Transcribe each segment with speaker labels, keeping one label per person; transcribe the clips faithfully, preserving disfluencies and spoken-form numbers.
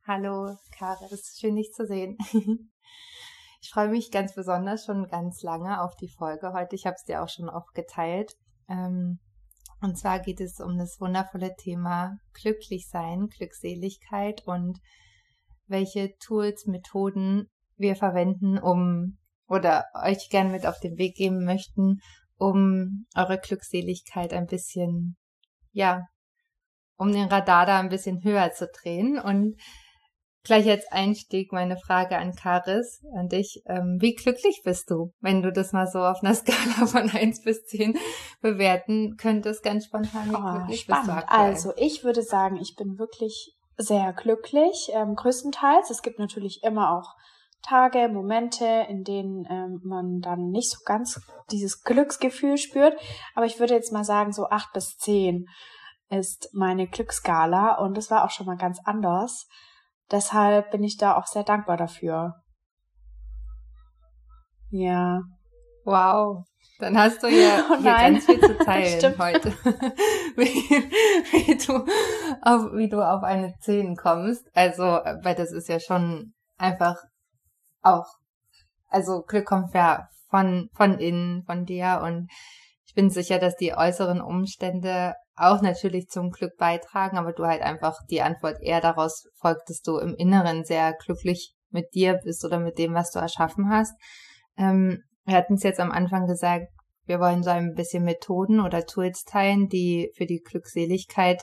Speaker 1: Hallo, Karis, schön dich zu sehen. Ich freue mich ganz besonders schon ganz lange auf die Folge heute. Ich habe es dir auch schon oft geteilt. Ähm, und zwar geht es um das wundervolle Thema Glücklichsein, Glückseligkeit und welche Tools, Methoden wir verwenden, um oder euch gern mit auf den Weg geben möchten, um eure Glückseligkeit ein bisschen, ja, um den Radar da ein bisschen höher zu drehen. Und gleich als Einstieg meine Frage an Karis, an dich. Ähm, wie glücklich bist du, wenn du das mal so auf einer Skala von eins bis zehn bewerten könntest, ganz spontan, wie
Speaker 2: oh,
Speaker 1: glücklich
Speaker 2: spannend.
Speaker 1: bist du aktuell?
Speaker 2: Also ich würde sagen, ich bin wirklich sehr glücklich, ähm, größtenteils. Es gibt natürlich immer auch Tage, Momente, in denen ähm, man dann nicht so ganz dieses Glücksgefühl spürt. Aber ich würde jetzt mal sagen, so acht bis zehn ist meine Glücksskala und das war auch schon mal ganz anders. Deshalb bin ich da auch sehr dankbar dafür. Ja.
Speaker 1: Wow. Dann hast du ja
Speaker 2: Oh
Speaker 1: hier
Speaker 2: nein.
Speaker 1: ganz viel zu teilen
Speaker 2: Stimmt.
Speaker 1: heute. wie, wie, du auf, wie du auf eine zehn kommst. Also, weil das ist ja schon einfach auch, also Glück kommt ja von, von innen, von dir, und ich bin sicher, dass die äußeren Umstände auch natürlich zum Glück beitragen, aber du halt einfach die Antwort eher daraus folgt, dass du im Inneren sehr glücklich mit dir bist oder mit dem, was du erschaffen hast. Ähm, wir hatten es jetzt am Anfang gesagt, wir wollen so ein bisschen Methoden oder Tools teilen, die für die Glückseligkeit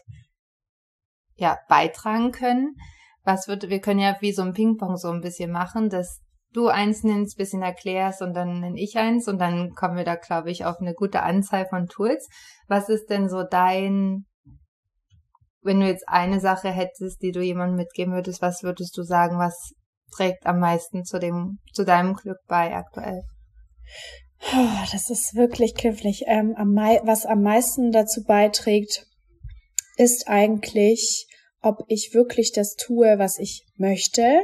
Speaker 1: ja beitragen können. Was wird, wir können ja wie so ein Ping-Pong so ein bisschen machen, dass du eins nennst, bisschen erklärst und dann nenne ich eins und dann kommen wir da, glaube ich, auf eine gute Anzahl von Tools. Was ist denn so dein, wenn du jetzt eine Sache hättest, die du jemandem mitgeben würdest, was würdest du sagen, was trägt am meisten zu dem, zu deinem Glück bei aktuell?
Speaker 2: Oh, das ist wirklich knifflig. Ähm, am mei- was am meisten dazu beiträgt, ist eigentlich, ob ich wirklich das tue, was ich möchte.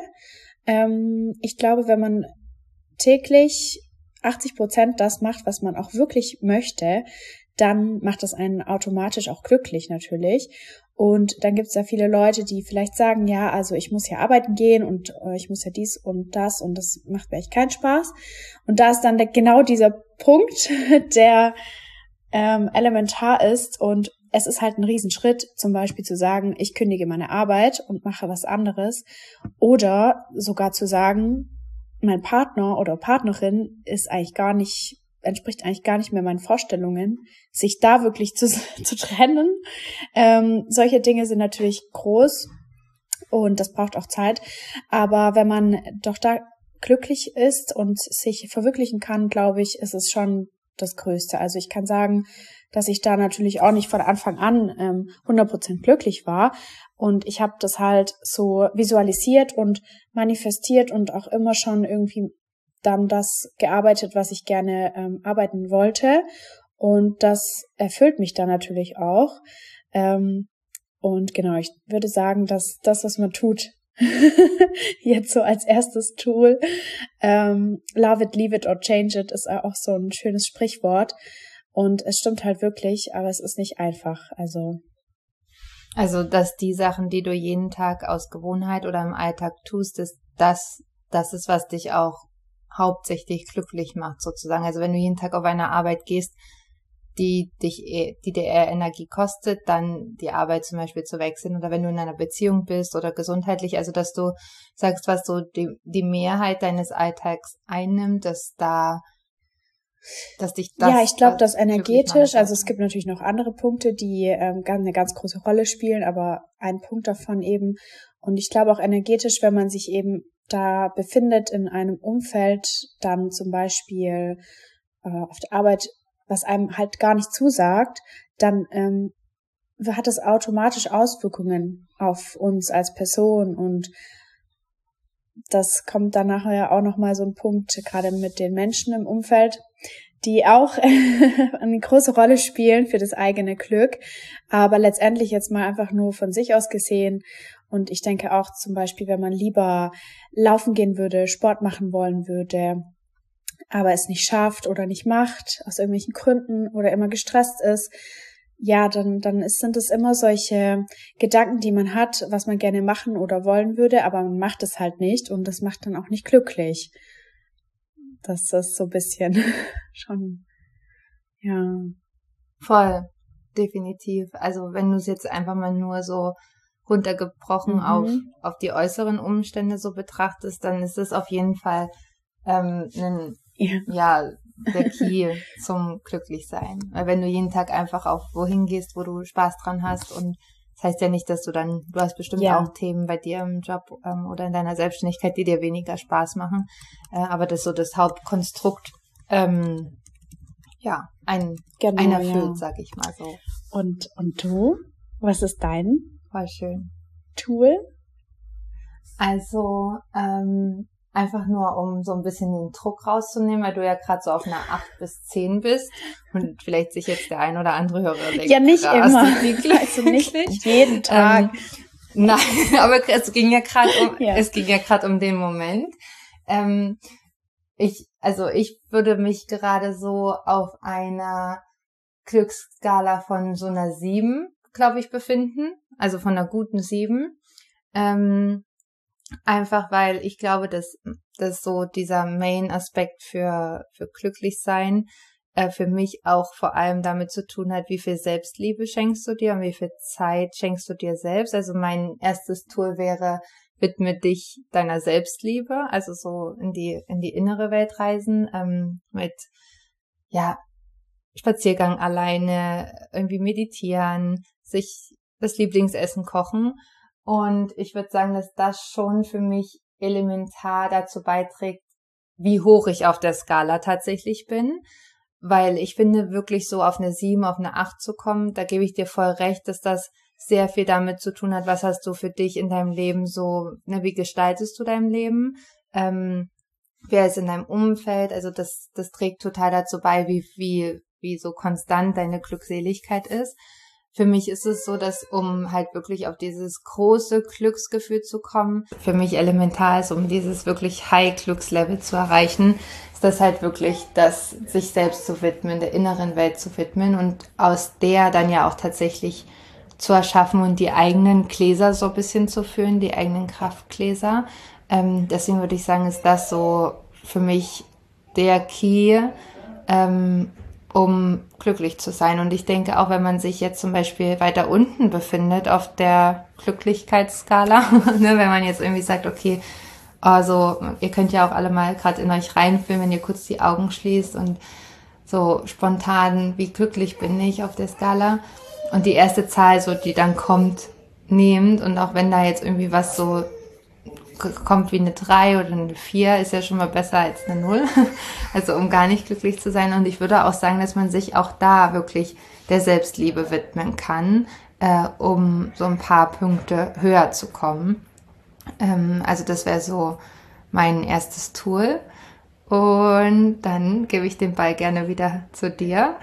Speaker 2: Ähm, ich glaube, wenn man täglich achtzig Prozent das macht, was man auch wirklich möchte, dann macht das einen automatisch auch glücklich natürlich. Und dann gibt es ja viele Leute, die vielleicht sagen, ja, also ich muss ja arbeiten gehen und äh, ich muss ja dies und das und das macht mir echt keinen Spaß. Und da ist dann der, genau dieser Punkt, der ähm, elementar ist, und es ist halt ein Riesenschritt, zum Beispiel zu sagen, ich kündige meine Arbeit und mache was anderes, oder sogar zu sagen, mein Partner oder Partnerin ist eigentlich gar nicht, entspricht eigentlich gar nicht mehr meinen Vorstellungen, sich da wirklich zu, zu trennen. Ähm, solche Dinge sind natürlich groß und das braucht auch Zeit, aber wenn man doch da glücklich ist und sich verwirklichen kann, glaube ich, ist es schon das Größte. Also ich kann sagen, dass ich da natürlich auch nicht von Anfang an ähm, hundert Prozent glücklich war. Und ich habe das halt so visualisiert und manifestiert und auch immer schon irgendwie dann das gearbeitet, was ich gerne ähm, arbeiten wollte. Und das erfüllt mich dann natürlich auch. Ähm, und genau, ich würde sagen, dass das, was man tut, jetzt so als erstes Tool, ähm, love it, leave it or change it, ist auch so ein schönes Sprichwort. Und es stimmt halt wirklich, aber es ist nicht einfach. Also,
Speaker 1: also dass die Sachen, die du jeden Tag aus Gewohnheit oder im Alltag tust, ist das, das ist, was dich auch hauptsächlich glücklich macht sozusagen. Also wenn du jeden Tag auf eine Arbeit gehst, die dich, die dir eher Energie kostet, dann die Arbeit zum Beispiel zu wechseln, oder wenn du in einer Beziehung bist oder gesundheitlich, also dass du sagst, was so die, die Mehrheit deines Alltags einnimmt, dass da, dass dich das,
Speaker 2: ja, ich glaube, dass energetisch,
Speaker 1: macht,
Speaker 2: also es gibt natürlich noch andere Punkte, die ähm, eine ganz große Rolle spielen, aber ein Punkt davon eben, und ich glaube auch energetisch, wenn man sich eben da befindet in einem Umfeld, dann zum Beispiel äh, auf der Arbeit, was einem halt gar nicht zusagt, dann ähm, hat es automatisch Auswirkungen auf uns als Person, und das kommt dann nachher auch nochmal so ein Punkt, gerade mit den Menschen im Umfeld, die auch eine große Rolle spielen für das eigene Glück, aber letztendlich jetzt mal einfach nur von sich aus gesehen. Und ich denke auch zum Beispiel, wenn man lieber laufen gehen würde, Sport machen wollen würde, aber es nicht schafft oder nicht macht, aus irgendwelchen Gründen, oder immer gestresst ist, ja, dann, dann ist, sind es immer solche Gedanken, die man hat, was man gerne machen oder wollen würde, aber man macht es halt nicht und das macht dann auch nicht glücklich. Das ist so ein bisschen schon, ja.
Speaker 1: Voll, definitiv. Also wenn du es jetzt einfach mal nur so runtergebrochen
Speaker 2: Mhm.
Speaker 1: auf, auf die äußeren Umstände so betrachtest, dann ist es auf jeden Fall ähm, ein,
Speaker 2: Ja.
Speaker 1: ja, der Key zum Glücklichsein. Weil wenn du jeden Tag einfach auf wohin gehst, wo du Spaß dran hast, und das heißt ja nicht, dass du dann, du hast bestimmt
Speaker 2: Ja.
Speaker 1: auch Themen bei dir im Job ähm, oder in deiner Selbstständigkeit, die dir weniger Spaß machen, äh, aber das ist so das Hauptkonstrukt, ähm, ja, ein,
Speaker 2: Genau,
Speaker 1: ein erfüllt,
Speaker 2: ja.
Speaker 1: sag ich mal so.
Speaker 2: Und, und du? Was ist dein
Speaker 1: Voll schön.
Speaker 2: Tool?
Speaker 1: Also, ähm, einfach nur, um so ein bisschen den Druck rauszunehmen, weil du ja gerade so auf einer acht bis zehn bist und vielleicht sich jetzt der ein oder andere Hörer denkt,
Speaker 2: Ja, nicht
Speaker 1: krass,
Speaker 2: immer.
Speaker 1: wie glücklich.
Speaker 2: Also nicht jeden Tag.
Speaker 1: Ähm, nein, aber es ging ja gerade um,
Speaker 2: Ja.
Speaker 1: es ging ja gerade um den Moment. Ähm, ich, also ich würde mich gerade so auf einer Glücksskala von so einer sieben, glaube ich, befinden. Also von einer guten sieben. Ähm, einfach weil ich glaube, dass, dass so dieser Main-Aspekt für, für Glücklichsein äh, für mich auch vor allem damit zu tun hat, wie viel Selbstliebe schenkst du dir und wie viel Zeit schenkst du dir selbst. Also mein erstes Tool wäre, widme dich deiner Selbstliebe, also so in die, in die innere Welt reisen, ähm, mit, ja, Spaziergang alleine, irgendwie meditieren, sich das Lieblingsessen kochen. Und ich würde sagen, dass das schon für mich elementar dazu beiträgt, wie hoch ich auf der Skala tatsächlich bin. Weil ich finde, wirklich so auf eine sieben, auf eine acht zu kommen, da gebe ich dir voll recht, dass das sehr viel damit zu tun hat, was hast du für dich in deinem Leben so, ne, wie gestaltest du dein Leben, ähm, wer ist in deinem Umfeld, also das, das trägt total dazu bei, wie, wie, wie so konstant deine Glückseligkeit ist. Für mich ist es so, dass um halt wirklich auf dieses große Glücksgefühl zu kommen, für mich elementar ist, um dieses wirklich High-Glückslevel zu erreichen, ist das halt wirklich das, sich selbst zu widmen, der inneren Welt zu widmen und aus der dann ja auch tatsächlich zu erschaffen und die eigenen Gläser so ein bisschen zu füllen, die eigenen Kraftgläser. Ähm, deswegen würde ich sagen, ist das so für mich der Key, ähm, um glücklich zu sein. Und ich denke, auch wenn man sich jetzt zum Beispiel weiter unten befindet auf der Glücklichkeitsskala, ne, wenn man jetzt irgendwie sagt, okay, also ihr könnt ja auch alle mal gerade in euch reinfühlen, wenn ihr kurz die Augen schließt und so spontan, wie glücklich bin ich auf der Skala. Und die erste Zahl, so die dann kommt, nehmt, und auch wenn da jetzt irgendwie was so kommt wie eine drei oder eine vier, ist ja schon mal besser als eine null. Also um gar nicht glücklich zu sein. Und ich würde auch sagen, dass man sich auch da wirklich der Selbstliebe widmen kann, äh, um so ein paar Punkte höher zu kommen. Ähm, also das wäre so mein erstes Tool. Und dann gebe ich den Ball gerne wieder zu dir.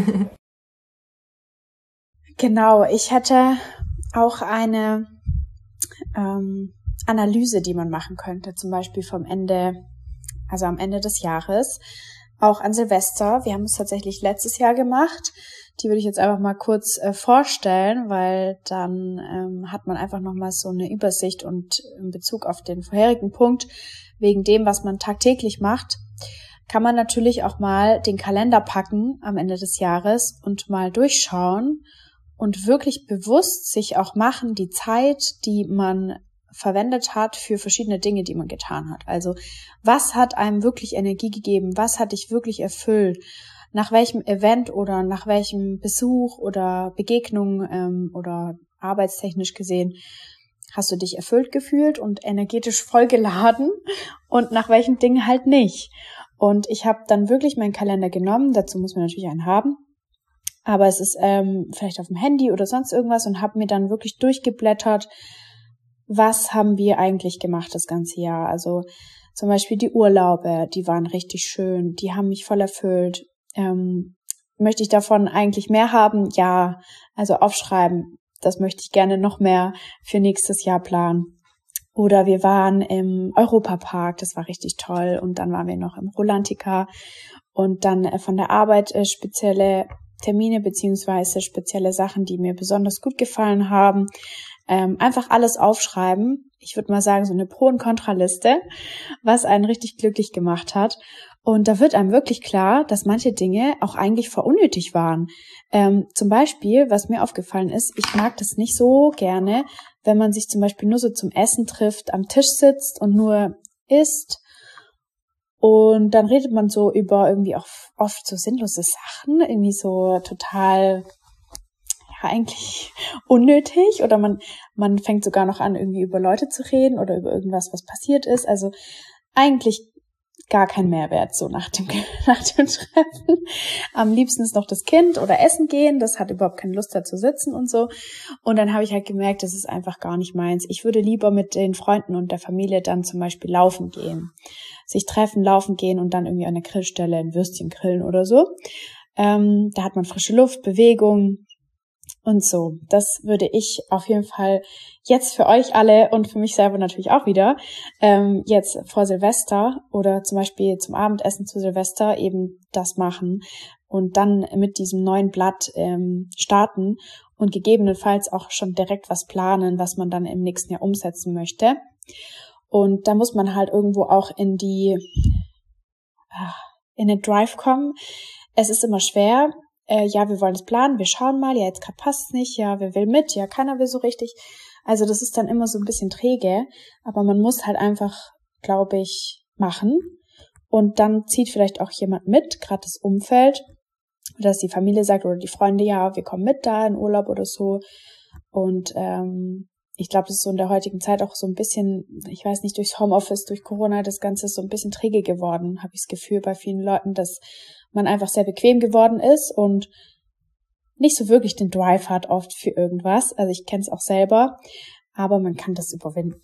Speaker 2: Genau, ich hätte auch eine ähm, Analyse, die man machen könnte, zum Beispiel vom Ende, also am Ende des Jahres, auch an Silvester. Wir haben es tatsächlich letztes Jahr gemacht. Die würde ich jetzt einfach mal kurz äh, vorstellen, weil dann ähm, hat man einfach nochmal so eine Übersicht und in Bezug auf den vorherigen Punkt, wegen dem, was man tagtäglich macht, kann man natürlich auch mal den Kalender packen am Ende des Jahres und mal durchschauen und wirklich bewusst sich auch machen, die Zeit, die man verwendet hat für verschiedene Dinge, die man getan hat. Also was hat einem wirklich Energie gegeben? Was hat dich wirklich erfüllt? Nach welchem Event oder nach welchem Besuch oder Begegnung ähm, oder arbeitstechnisch gesehen hast du dich erfüllt gefühlt und energetisch vollgeladen und nach welchen Dingen halt nicht? Und ich habe dann wirklich meinen Kalender genommen, dazu muss man natürlich einen haben, aber es ist ähm, vielleicht auf dem Handy oder sonst irgendwas, und habe mir dann wirklich durchgeblättert, was haben wir eigentlich gemacht das ganze Jahr. Also zum Beispiel die Urlaube, die waren richtig schön, die haben mich voll erfüllt. Ähm, möchte ich davon eigentlich mehr haben? Ja, also aufschreiben, das möchte ich gerne noch mehr für nächstes Jahr planen. Oder wir waren im Europapark, das war richtig toll, und dann waren wir noch im Rolantica und dann von der Arbeit spezielle Termine beziehungsweise spezielle Sachen, die mir besonders gut gefallen haben. Ähm, einfach alles aufschreiben. Ich würde mal sagen, so eine Pro- und Kontraliste, was einen richtig glücklich gemacht hat. Und da wird einem wirklich klar, dass manche Dinge auch eigentlich voll unnötig waren. Ähm, zum Beispiel, was mir aufgefallen ist, ich mag das nicht so gerne, wenn man sich zum Beispiel nur so zum Essen trifft, am Tisch sitzt und nur isst. Und dann redet man so über irgendwie auch oft so sinnlose Sachen, irgendwie so total, ja, eigentlich unnötig. Oder man, man fängt sogar noch an, irgendwie über Leute zu reden oder über irgendwas, was passiert ist. Also eigentlich gar kein Mehrwert so nach dem, nach dem Treffen. Am liebsten ist noch das Kind oder essen gehen. Das hat überhaupt keine Lust da zu sitzen und so. Und dann habe ich halt gemerkt, das ist einfach gar nicht meins. Ich würde lieber mit den Freunden und der Familie dann zum Beispiel laufen gehen. Sich treffen, laufen gehen und dann irgendwie an der Grillstelle ein Würstchen grillen oder so. Ähm, da hat man frische Luft, Bewegung und so. Das würde ich auf jeden Fall jetzt für euch alle und für mich selber natürlich auch wieder ähm, jetzt vor Silvester oder zum Beispiel zum Abendessen zu Silvester eben das machen und dann mit diesem neuen Blatt ähm, starten und gegebenenfalls auch schon direkt was planen, was man dann im nächsten Jahr umsetzen möchte. Und da muss man halt irgendwo auch in die, in den Drive kommen. Es ist immer schwer. Äh, ja, wir wollen es planen, wir schauen mal. Ja, jetzt gerade passt es nicht. Ja, wer will mit? Ja, keiner will so richtig. Also das ist dann immer so ein bisschen träge. Aber man muss halt einfach, glaube ich, machen. Und dann zieht vielleicht auch jemand mit, gerade das Umfeld. Dass die Familie sagt oder die Freunde, ja, wir kommen mit da in Urlaub oder so. Und ähm, ich glaube, das ist so in der heutigen Zeit auch so ein bisschen, ich weiß nicht, durchs Homeoffice, durch Corona, das Ganze ist so ein bisschen träge geworden, habe ich das Gefühl bei vielen Leuten, dass man einfach sehr bequem geworden ist und nicht so wirklich den Drive hat oft für irgendwas. Also ich kenne es auch selber, aber man kann das überwinden.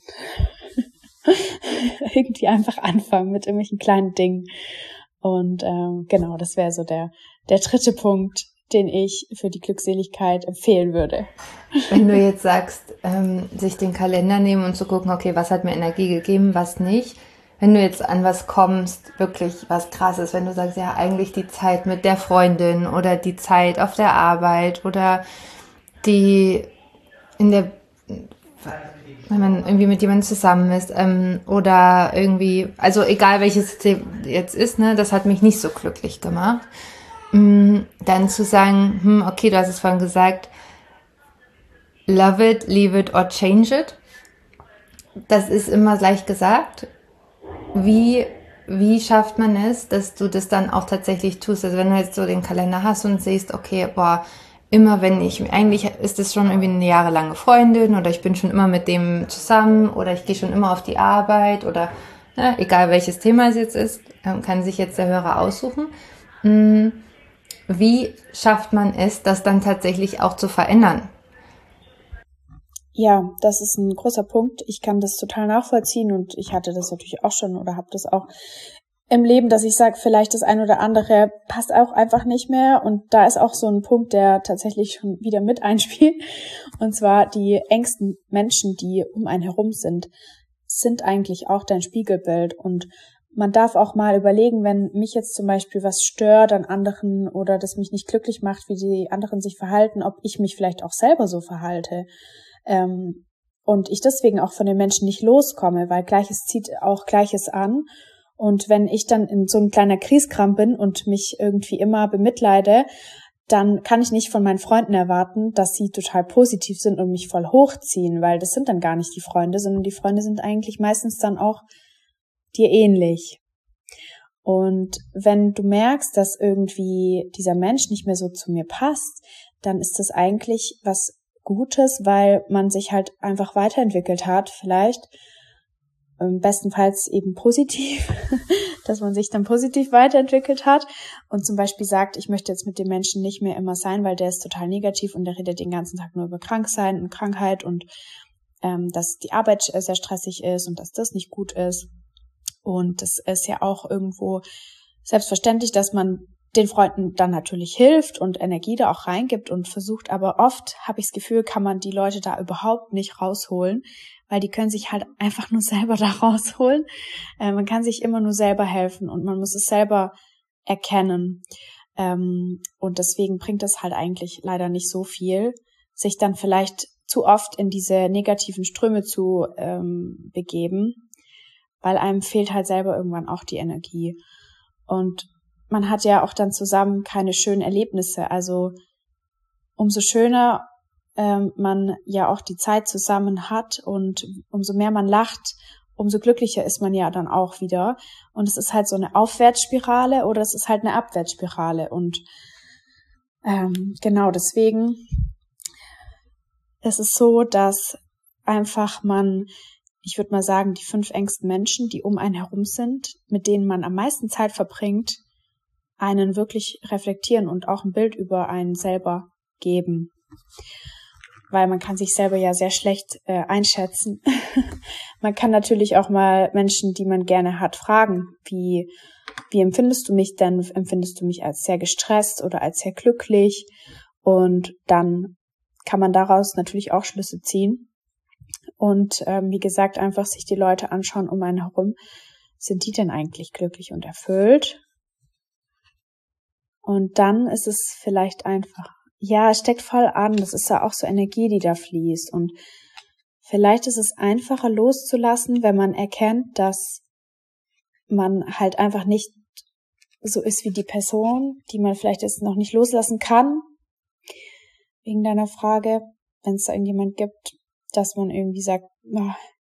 Speaker 2: Irgendwie einfach anfangen mit irgendwelchen kleinen Dingen. Und ähm, genau, das wäre so der der dritte Punkt, den ich für die Glückseligkeit empfehlen würde.
Speaker 1: Wenn du jetzt sagst, ähm, sich den Kalender nehmen und zu gucken, okay, was hat mir Energie gegeben, was nicht. Wenn du jetzt an was kommst, wirklich was Krasses, wenn du sagst, ja, eigentlich die Zeit mit der Freundin oder die Zeit auf der Arbeit oder die in der, wenn man irgendwie mit jemandem zusammen ist ähm, oder irgendwie, also egal welches jetzt ist, ne, das hat mich nicht so glücklich gemacht. Dann zu sagen, hm, okay, du hast es vorhin gesagt, love it, leave it or change it. Das ist immer leicht gesagt. Wie, wie schafft man es, dass du das dann auch tatsächlich tust? Also wenn du jetzt so den Kalender hast und siehst, okay, boah, immer wenn ich, eigentlich ist es schon irgendwie eine jahrelange Freundin oder ich bin schon immer mit dem zusammen oder ich gehe schon immer auf die Arbeit oder ja, egal welches Thema es jetzt ist, kann sich jetzt der Hörer aussuchen. Hm, Wie schafft man es, das dann tatsächlich auch zu verändern?
Speaker 2: Ja, das ist ein großer Punkt. Ich kann das total nachvollziehen und ich hatte das natürlich auch schon oder habe das auch im Leben, dass ich sage, vielleicht das ein oder andere passt auch einfach nicht mehr. Und da ist auch so ein Punkt, der tatsächlich schon wieder mit einspielt. Und zwar die engsten Menschen, die um einen herum sind, sind eigentlich auch dein Spiegelbild. Und man darf auch mal überlegen, wenn mich jetzt zum Beispiel was stört an anderen oder das mich nicht glücklich macht, wie die anderen sich verhalten, ob ich mich vielleicht auch selber so verhalte. Ähm, und ich deswegen auch von den Menschen nicht loskomme, weil Gleiches zieht auch Gleiches an. Und wenn ich dann in so ein kleiner Kriegskram bin und mich irgendwie immer bemitleide, dann kann ich nicht von meinen Freunden erwarten, dass sie total positiv sind und mich voll hochziehen, weil das sind dann gar nicht die Freunde, sondern die Freunde sind eigentlich meistens dann auch dir ähnlich. Und wenn du merkst, dass irgendwie dieser Mensch nicht mehr so zu mir passt, dann ist das eigentlich was Gutes, weil man sich halt einfach weiterentwickelt hat, vielleicht bestenfalls eben positiv, dass man sich dann positiv weiterentwickelt hat und zum Beispiel sagt, ich möchte jetzt mit dem Menschen nicht mehr immer sein, weil der ist total negativ und der redet den ganzen Tag nur über Kranksein und Krankheit und ähm, dass die Arbeit sehr stressig ist und dass das nicht gut ist. Und das ist ja auch irgendwo selbstverständlich, dass man den Freunden dann natürlich hilft und Energie da auch reingibt und versucht, aber oft habe ich das Gefühl, kann man die Leute da überhaupt nicht rausholen, weil die können sich halt einfach nur selber da rausholen. Äh, man kann sich immer nur selber helfen und man muss es selber erkennen. Ähm, und deswegen bringt es halt eigentlich leider nicht so viel, sich dann vielleicht zu oft in diese negativen Ströme zu ähm, begeben, weil einem fehlt halt selber irgendwann auch die Energie. Und man hat ja auch dann zusammen keine schönen Erlebnisse. Also umso schöner ähm, man ja auch die Zeit zusammen hat und umso mehr man lacht, umso glücklicher ist man ja dann auch wieder. Und es ist halt so eine Aufwärtsspirale oder es ist halt eine Abwärtsspirale. Und ähm, genau deswegen ist es so, dass einfach man, ich würde mal sagen, die fünf engsten Menschen, die um einen herum sind, mit denen man am meisten Zeit verbringt, einen wirklich reflektieren und auch ein Bild über einen selber geben. Weil man kann sich selber ja sehr schlecht äh, einschätzen. Man kann natürlich auch mal Menschen, die man gerne hat, fragen, wie, wie empfindest du mich denn? Empfindest du mich als sehr gestresst oder als sehr glücklich? Und dann kann man daraus natürlich auch Schlüsse ziehen. Und ähm, wie gesagt, einfach sich die Leute anschauen um einen herum. Sind die denn eigentlich glücklich und erfüllt? Und dann ist es vielleicht einfach, ja, es steckt voll an, das ist ja auch so Energie, die da fließt. Und vielleicht ist es einfacher loszulassen, wenn man erkennt, dass man halt einfach nicht so ist wie die Person, die man vielleicht jetzt noch nicht loslassen kann. Wegen deiner Frage, wenn es da irgendjemand gibt, dass man irgendwie sagt, oh,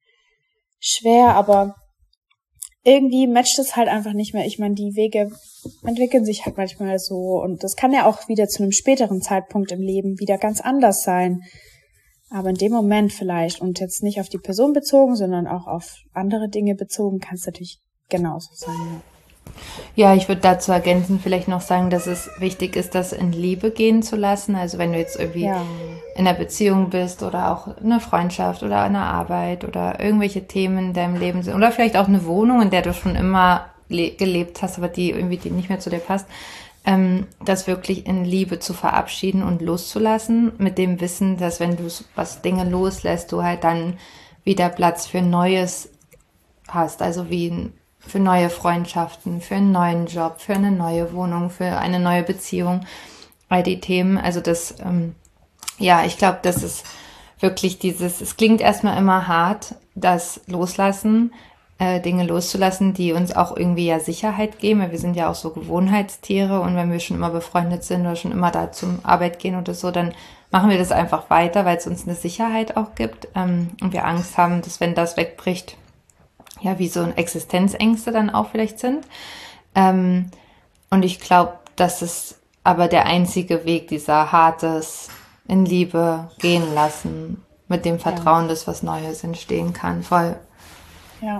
Speaker 2: schwer, aber irgendwie matcht es halt einfach nicht mehr. Ich meine, die Wege entwickeln sich halt manchmal so und das kann ja auch wieder zu einem späteren Zeitpunkt im Leben wieder ganz anders sein. Aber in dem Moment vielleicht und jetzt nicht auf die Person bezogen, sondern auch auf andere Dinge bezogen, kann es natürlich genauso sein. Ja.
Speaker 1: Ja, ich würde dazu ergänzen vielleicht noch sagen, dass es wichtig ist, das in Liebe gehen zu lassen. Also wenn du jetzt irgendwie ja. in einer Beziehung bist oder auch eine Freundschaft oder eine Arbeit oder irgendwelche Themen in deinem Leben sind oder vielleicht auch eine Wohnung, in der du schon immer le- gelebt hast, aber die irgendwie die nicht mehr zu dir passt, ähm, das wirklich in Liebe zu verabschieden und loszulassen, mit dem Wissen, dass wenn du was Dinge loslässt, du halt dann wieder Platz für Neues hast, also wie ein für neue Freundschaften, für einen neuen Job, für eine neue Wohnung, für eine neue Beziehung, all die Themen. Also das, ähm, ja, ich glaube, das ist wirklich dieses, es klingt erstmal immer hart, das Loslassen, äh, Dinge loszulassen, die uns auch irgendwie ja Sicherheit geben, weil wir sind ja auch so Gewohnheitstiere und wenn wir schon immer befreundet sind oder schon immer da zum Arbeit gehen oder so, dann machen wir das einfach weiter, weil es uns eine Sicherheit auch gibt ähm, und wir Angst haben, dass wenn das wegbricht, ja, wie so Existenzängste dann auch vielleicht sind. Ähm, und ich glaube, das ist aber der einzige Weg, dieser hartes in Liebe gehen lassen, mit dem Vertrauen, ja. dass was Neues entstehen kann. Voll.
Speaker 2: Ja.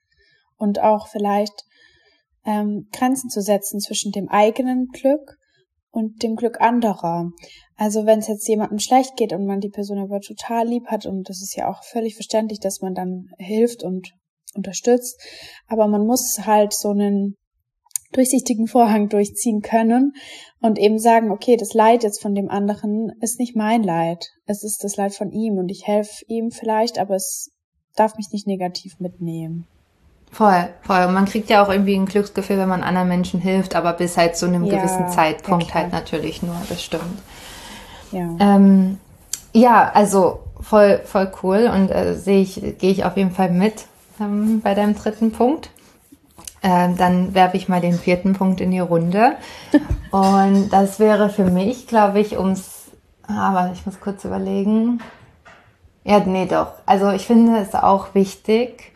Speaker 2: Und auch vielleicht ähm, Grenzen zu setzen zwischen dem eigenen Glück und dem Glück anderer. Also wenn es jetzt jemandem schlecht geht und man die Person aber total lieb hat, und das ist ja auch völlig verständlich, dass man dann hilft und unterstützt, aber man muss halt so einen durchsichtigen Vorhang durchziehen können und eben sagen, okay, das Leid jetzt von dem anderen ist nicht mein Leid, es ist das Leid von ihm und ich helfe ihm vielleicht, aber es darf mich nicht negativ mitnehmen.
Speaker 1: Voll, voll. Und man kriegt ja auch irgendwie ein Glücksgefühl, wenn man anderen Menschen hilft, aber bis halt zu einem ja, gewissen Zeitpunkt ja, halt natürlich nur, das stimmt. Ja, ähm, ja also voll, voll cool und äh, sehe ich, gehe ich auf jeden Fall mit bei deinem dritten Punkt. Ähm, dann werfe ich mal den vierten Punkt in die Runde. Und das wäre für mich, glaube ich, ums... Aber ich muss kurz überlegen. Ja, nee, doch. Also ich finde es auch wichtig,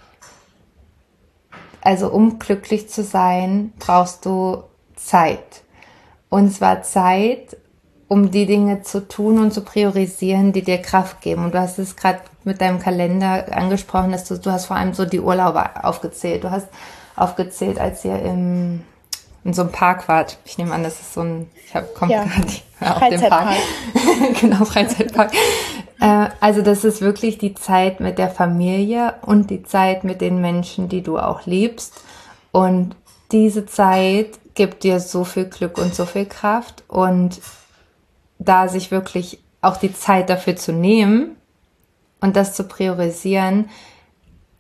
Speaker 1: also um glücklich zu sein, brauchst du Zeit. Und zwar Zeit, um die Dinge zu tun und zu priorisieren, die dir Kraft geben. Und du hast es gerade mit deinem Kalender angesprochen, dass du, du hast vor allem so die Urlaube aufgezählt. Du hast aufgezählt, als ihr im, in so einem Park wart. Ich nehme an, das ist so ein, ich habe kommt
Speaker 2: ja.
Speaker 1: gerade nicht mehr auf den Park. Genau, Freizeitpark. äh, also das ist wirklich die Zeit mit der Familie und die Zeit mit den Menschen, die du auch liebst. Und diese Zeit gibt dir so viel Glück und so viel Kraft und da sich wirklich auch die Zeit dafür zu nehmen und das zu priorisieren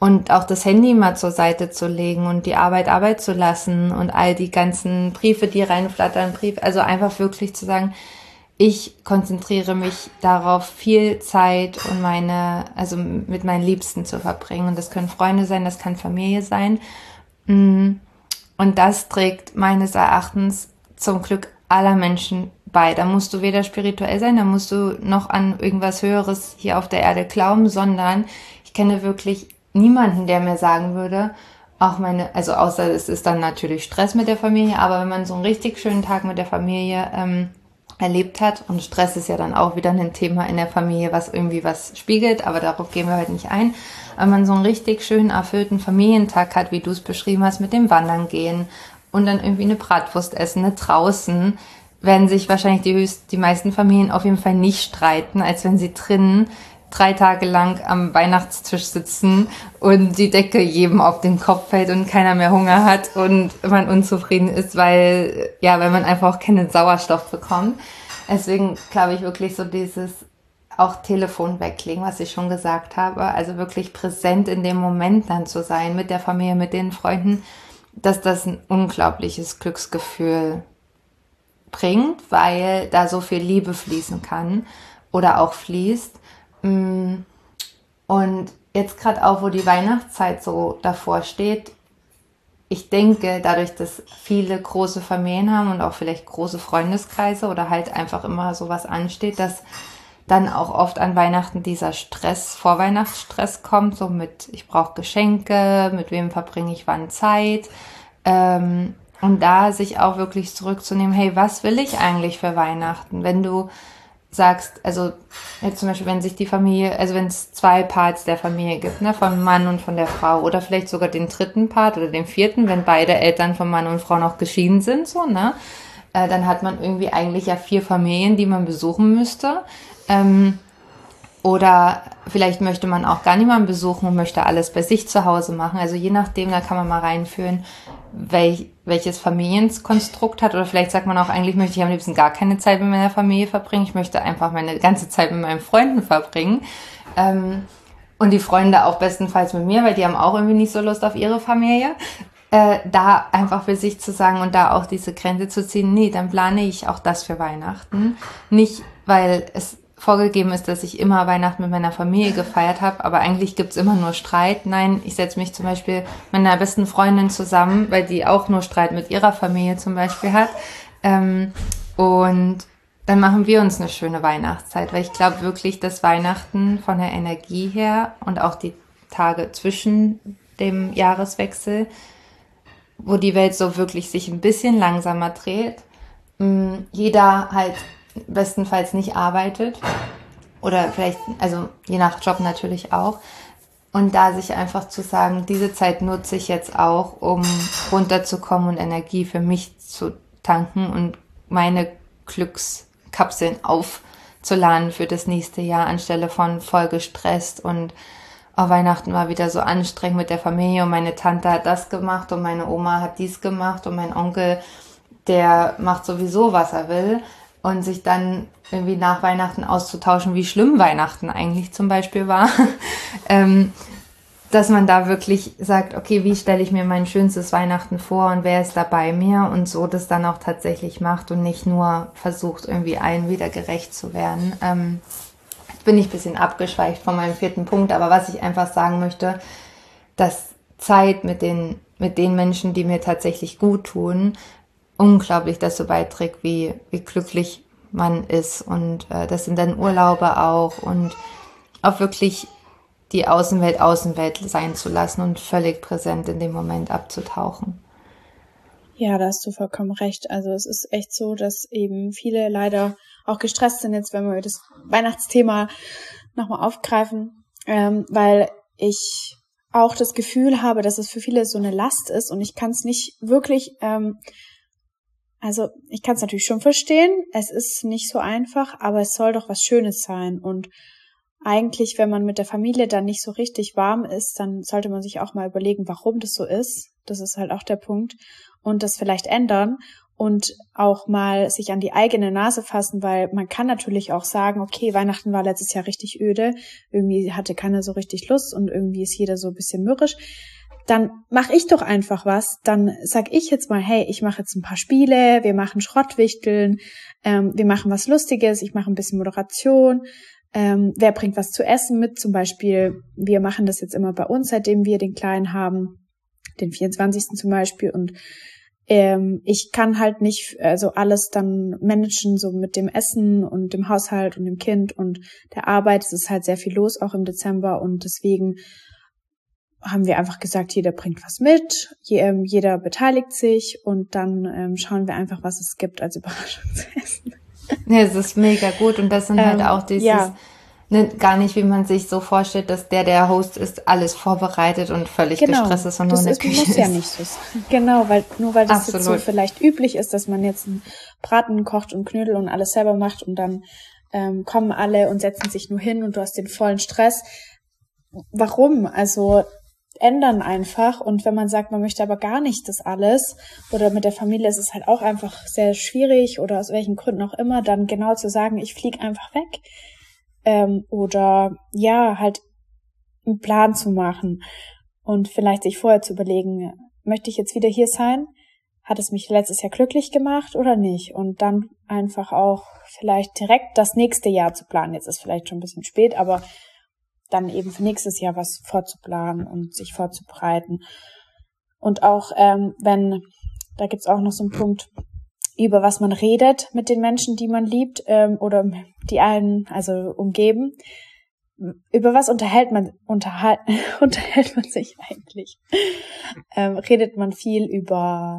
Speaker 1: Und auch das Handy mal zur Seite zu legen und die Arbeit Arbeit zu lassen und all die ganzen Briefe, die reinflattern, Brief, also einfach wirklich zu sagen, ich konzentriere mich darauf, viel Zeit und meine, also mit meinen Liebsten zu verbringen. Und das können Freunde sein, das kann Familie sein. Und das trägt meines Erachtens zum Glück aller Menschen bei. Da musst du weder spirituell sein, da musst du noch an irgendwas Höheres hier auf der Erde glauben, sondern ich kenne wirklich niemanden, der mir sagen würde, auch meine, also außer es ist dann natürlich Stress mit der Familie, aber wenn man so einen richtig schönen Tag mit der Familie ähm, erlebt hat, und Stress ist ja dann auch wieder ein Thema in der Familie, was irgendwie was spiegelt, aber darauf gehen wir halt nicht ein, wenn man so einen richtig schönen, erfüllten Familientag hat, wie du es beschrieben hast, mit dem Wandern gehen und dann irgendwie eine Bratwurst essen, eine draußen, werden sich wahrscheinlich die höchst, die meisten Familien auf jeden Fall nicht streiten, als wenn sie drinnen drei Tage lang am Weihnachtstisch sitzen und die Decke jedem auf den Kopf fällt und keiner mehr Hunger hat und man unzufrieden ist, weil, ja, weil man einfach auch keinen Sauerstoff bekommt. Deswegen glaube ich wirklich so dieses auch Telefon weglegen, was ich schon gesagt habe, also wirklich präsent in dem Moment dann zu sein, mit der Familie, mit den Freunden, dass das ein unglaubliches Glücksgefühl bringt, weil da so viel Liebe fließen kann oder auch fließt. Und jetzt gerade auch, wo die Weihnachtszeit so davor steht, ich denke, dadurch, dass viele große Familien haben und auch vielleicht große Freundeskreise oder halt einfach immer sowas ansteht, dass dann auch oft an Weihnachten dieser Stress, Vorweihnachtsstress kommt, so mit, ich brauche Geschenke, mit wem verbringe ich wann Zeit, ähm, und da sich auch wirklich zurückzunehmen, hey, was will ich eigentlich für Weihnachten? Wenn du sagst, also jetzt zum Beispiel, wenn sich die Familie, also wenn es zwei Parts der Familie gibt, ne, vom Mann und von der Frau oder vielleicht sogar den dritten Part oder den vierten, wenn beide Eltern vom Mann und Frau noch geschieden sind, so, ne, äh, dann hat man irgendwie eigentlich ja vier Familien, die man besuchen müsste. Ähm, oder vielleicht möchte man auch gar niemanden besuchen und möchte alles bei sich zu Hause machen. Also je nachdem, da kann man mal reinführen, welch, welches Familienkonstrukt hat. Oder vielleicht sagt man auch, eigentlich möchte ich am liebsten gar keine Zeit mit meiner Familie verbringen. Ich möchte einfach meine ganze Zeit mit meinen Freunden verbringen. Ähm, und die Freunde auch bestenfalls mit mir, weil die haben auch irgendwie nicht so Lust auf ihre Familie. Äh, da einfach für sich zu sagen und da auch diese Grenze zu ziehen, nee, dann plane ich auch das für Weihnachten. Nicht, weil es vorgegeben ist, dass ich immer Weihnachten mit meiner Familie gefeiert habe, aber eigentlich gibt's immer nur Streit. Nein, ich setze mich zum Beispiel mit meiner besten Freundin zusammen, weil die auch nur Streit mit ihrer Familie zum Beispiel hat. Ähm, und dann machen wir uns eine schöne Weihnachtszeit, weil ich glaube wirklich, dass Weihnachten von der Energie her und auch die Tage zwischen dem Jahreswechsel, wo die Welt so wirklich sich ein bisschen langsamer dreht, mh, jeder halt bestenfalls nicht arbeitet oder vielleicht, also je nach Job natürlich auch, und da sich einfach zu sagen, diese Zeit nutze ich jetzt auch, um runterzukommen und Energie für mich zu tanken und meine Glückskapseln aufzuladen für das nächste Jahr, anstelle von voll gestresst und oh, Weihnachten war wieder so anstrengend mit der Familie und meine Tante hat das gemacht und meine Oma hat dies gemacht und mein Onkel, der macht sowieso, was er will. Und sich dann irgendwie nach Weihnachten auszutauschen, wie schlimm Weihnachten eigentlich zum Beispiel war, ähm, dass man da wirklich sagt, okay, wie stelle ich mir mein schönstes Weihnachten vor und wer ist da bei mir und so das dann auch tatsächlich macht und nicht nur versucht, irgendwie allen wieder gerecht zu werden. Ähm, jetzt bin ich ein bisschen abgeschweift von meinem vierten Punkt, aber was ich einfach sagen möchte, dass Zeit mit den, mit den Menschen, die mir tatsächlich gut tun, unglaublich dazu beiträgt, wie, wie glücklich man ist. Und äh, das sind dann Urlaube auch und auch wirklich die Außenwelt Außenwelt sein zu lassen und völlig präsent in dem Moment abzutauchen.
Speaker 2: Ja, da hast du vollkommen recht. Also es ist echt so, dass eben viele leider auch gestresst sind, jetzt wenn wir das Weihnachtsthema nochmal aufgreifen, ähm, weil ich auch das Gefühl habe, dass es für viele so eine Last ist und ich kann es nicht wirklich... Ähm, Also ich kann es natürlich schon verstehen, es ist nicht so einfach, aber es soll doch was Schönes sein. Und eigentlich, wenn man mit der Familie dann nicht so richtig warm ist, dann sollte man sich auch mal überlegen, warum das so ist. Das ist halt auch der Punkt. Und das vielleicht ändern und auch mal sich an die eigene Nase fassen, weil man kann natürlich auch sagen, okay, Weihnachten war letztes Jahr richtig öde, irgendwie hatte keiner so richtig Lust und irgendwie ist jeder so ein bisschen mürrisch. Dann mache ich doch einfach was. Dann sag ich jetzt mal, hey, ich mache jetzt ein paar Spiele, wir machen Schrottwichteln, ähm, wir machen was Lustiges, ich mache ein bisschen Moderation. Ähm, wer bringt was zu essen mit? Zum Beispiel, wir machen das jetzt immer bei uns, seitdem wir den Kleinen haben, den vierundzwanzigsten zum Beispiel. Und ähm, ich kann halt nicht also alles dann managen, so mit dem Essen und dem Haushalt und dem Kind und der Arbeit. Es ist halt sehr viel los, auch im Dezember. Und deswegen haben wir einfach gesagt, jeder bringt was mit, je, ähm, jeder beteiligt sich und dann ähm, schauen wir einfach, was es gibt als Überraschung zu essen.
Speaker 1: Ja, es ist mega gut und das sind ähm, halt auch dieses, ja. ne, gar nicht, wie man sich so vorstellt, dass der, der Host ist, alles vorbereitet und völlig
Speaker 2: genau,
Speaker 1: gestresst ist und nur in der Küche ist.
Speaker 2: Das muss ja nicht so sein. Genau, weil nur weil das Absolut. Jetzt so vielleicht üblich ist, dass man jetzt einen Braten kocht und Knödel und alles selber macht und dann ähm, kommen alle und setzen sich nur hin und du hast den vollen Stress. Warum? Also ändern einfach und wenn man sagt, man möchte aber gar nicht das alles oder mit der Familie ist es halt auch einfach sehr schwierig oder aus welchen Gründen auch immer, dann genau zu sagen, ich fliege einfach weg ähm, oder ja, halt einen Plan zu machen und vielleicht sich vorher zu überlegen, möchte ich jetzt wieder hier sein? Hat es mich letztes Jahr glücklich gemacht oder nicht? Und dann einfach auch vielleicht direkt das nächste Jahr zu planen. Jetzt ist vielleicht schon ein bisschen spät, aber dann eben für nächstes Jahr was vorzuplanen und sich vorzubereiten. Und auch ähm, wenn, da gibt's auch noch so einen Punkt, über was man redet mit den Menschen, die man liebt ähm, oder die einen also umgeben. Über was unterhält man unterhal- unterhält man sich eigentlich? Ähm, redet man viel über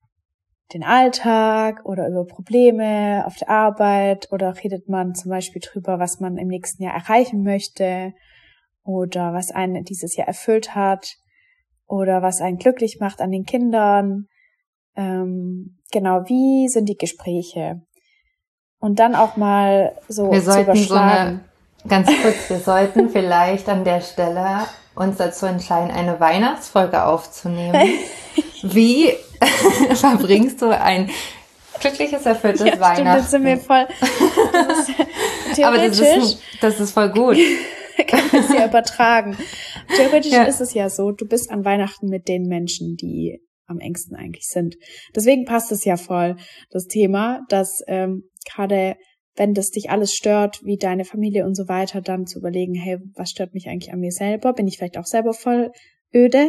Speaker 2: den Alltag oder über Probleme auf der Arbeit oder redet man zum Beispiel drüber, was man im nächsten Jahr erreichen möchte oder was einen dieses Jahr erfüllt hat oder was einen glücklich macht an den Kindern. Ähm, genau, wie sind die Gespräche? Und dann auch mal so
Speaker 1: wir
Speaker 2: zu überschlagen.
Speaker 1: So eine, ganz kurz, wir sollten vielleicht an der Stelle uns dazu entscheiden, eine Weihnachtsfolge aufzunehmen. Wie verbringst du ein glückliches, erfülltes ja, Weihnachten?
Speaker 2: Das sind wir voll. Das ist,
Speaker 1: aber das ist, das ist voll gut.
Speaker 2: Kann man es ja übertragen. Theoretisch ja. ist es ja so, du bist an Weihnachten mit den Menschen, die am engsten eigentlich sind. Deswegen passt es ja voll, das Thema, dass ähm, gerade wenn das dich alles stört, wie deine Familie und so weiter, dann zu überlegen, hey, was stört mich eigentlich an mir selber? Bin ich vielleicht auch selber voll öde?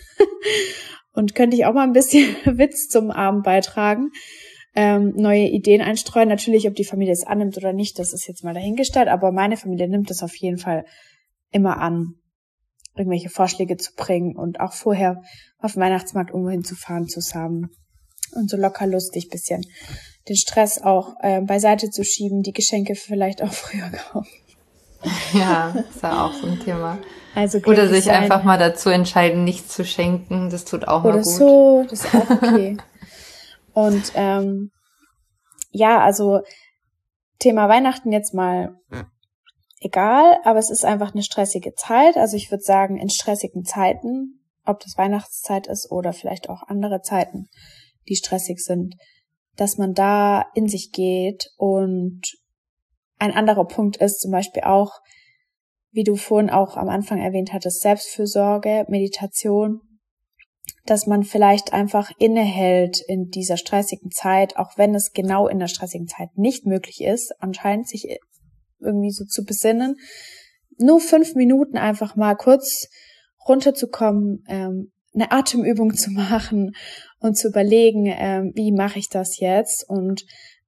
Speaker 2: Und könnte ich auch mal ein bisschen Witz zum Abend beitragen, ähm, neue Ideen einstreuen. Natürlich, ob die Familie es annimmt oder nicht, das ist jetzt mal dahingestellt, aber meine Familie nimmt es auf jeden Fall immer an, irgendwelche Vorschläge zu bringen und auch vorher auf den Weihnachtsmarkt irgendwo hinzufahren zusammen und so locker lustig bisschen den Stress auch äh, beiseite zu schieben, die Geschenke vielleicht auch früher kaufen.
Speaker 1: Ja, ist ja auch so ein Thema.
Speaker 2: Also
Speaker 1: oder sich sein. einfach mal dazu entscheiden, nichts zu schenken, das tut auch
Speaker 2: oder
Speaker 1: mal gut.
Speaker 2: Oder so, das ist auch okay. Und ähm, ja, also Thema Weihnachten jetzt mal egal, aber es ist einfach eine stressige Zeit. Also ich würde sagen, in stressigen Zeiten, ob das Weihnachtszeit ist oder vielleicht auch andere Zeiten, die stressig sind, dass man da in sich geht. Und ein anderer Punkt ist zum Beispiel auch, wie du vorhin auch am Anfang erwähnt hattest, Selbstfürsorge, Meditation, dass man vielleicht einfach innehält in dieser stressigen Zeit, auch wenn es genau in der stressigen Zeit nicht möglich ist, anscheinend sich irgendwie so zu besinnen, nur fünf Minuten einfach mal kurz runterzukommen, ähm, eine Atemübung zu machen und zu überlegen, ähm, wie mache ich das jetzt? Und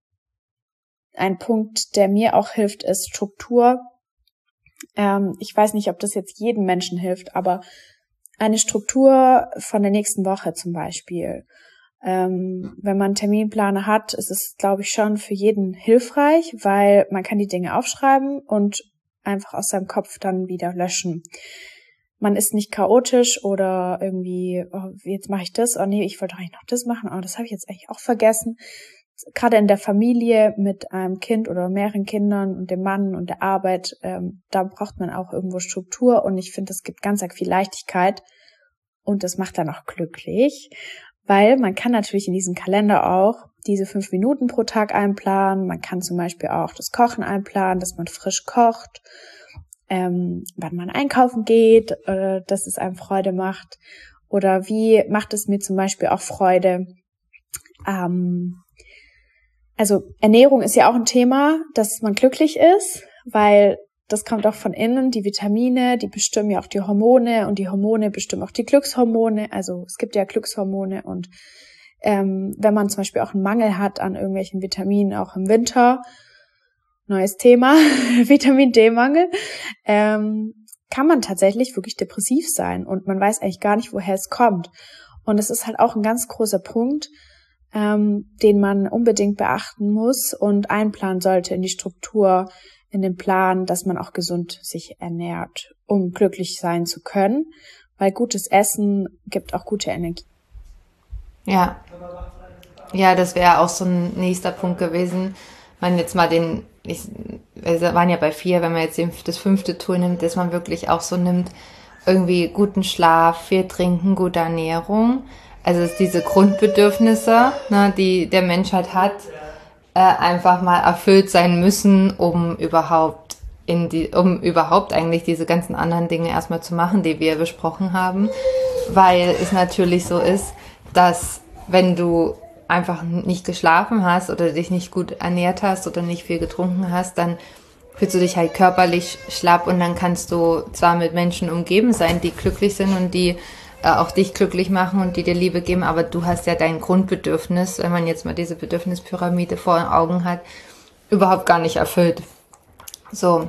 Speaker 2: ein Punkt, der mir auch hilft, ist Struktur. Ähm, ich weiß nicht, ob das jetzt jedem Menschen hilft, aber eine Struktur von der nächsten Woche zum Beispiel. Ähm, wenn man Terminplaner hat, ist es, glaube ich, schon für jeden hilfreich, weil man kann die Dinge aufschreiben und einfach aus seinem Kopf dann wieder löschen. Man ist nicht chaotisch oder irgendwie, oh, jetzt mache ich das, oh nee, ich wollte eigentlich noch das machen, oh, das habe ich jetzt eigentlich auch vergessen. Gerade in der Familie mit einem Kind oder mehreren Kindern und dem Mann und der Arbeit, ähm, da braucht man auch irgendwo Struktur und ich finde, es gibt ganz viel Leichtigkeit und das macht dann auch glücklich, weil man kann natürlich in diesem Kalender auch diese fünf Minuten pro Tag einplanen. Man kann zum Beispiel auch das Kochen einplanen, dass man frisch kocht, ähm, wann man einkaufen geht, äh, dass es einem Freude macht. Oder wie macht es mir zum Beispiel auch Freude? Ähm, also Ernährung ist ja auch ein Thema, dass man glücklich ist, weil das kommt auch von innen. Die Vitamine, die bestimmen ja auch die Hormone und die Hormone bestimmen auch die Glückshormone. Also es gibt ja Glückshormone und ähm, wenn man zum Beispiel auch einen Mangel hat an irgendwelchen Vitaminen, auch im Winter, neues Thema, Vitamin D-Mangel, ähm, kann man tatsächlich wirklich depressiv sein und man weiß eigentlich gar nicht, woher es kommt. Und es ist halt auch ein ganz großer Punkt, ähm, den man unbedingt beachten muss und einplanen sollte in die Struktur, in den Plan, dass man auch gesund sich ernährt, um glücklich sein zu können, weil gutes Essen gibt auch gute Energie.
Speaker 1: Ja, ja, das wäre auch so ein nächster Punkt gewesen. Man jetzt mal den, ich, wir waren ja bei vier, wenn man jetzt den, das fünfte Tool nimmt, dass man wirklich auch so nimmt, irgendwie guten Schlaf, viel Trinken, gute Ernährung. Also dass diese Grundbedürfnisse, ne, die der Mensch halt hat, äh, einfach mal erfüllt sein müssen, um überhaupt in die, um überhaupt eigentlich diese ganzen anderen Dinge erstmal zu machen, die wir besprochen haben. Weil es natürlich so ist, dass wenn du einfach nicht geschlafen hast oder dich nicht gut ernährt hast oder nicht viel getrunken hast, dann fühlst du dich halt körperlich schlapp und dann kannst du zwar mit Menschen umgeben sein, die glücklich sind und die äh, auch dich glücklich machen und die dir Liebe geben, aber du hast ja dein Grundbedürfnis, wenn man jetzt mal diese Bedürfnispyramide vor Augen hat, überhaupt gar nicht erfüllt. So,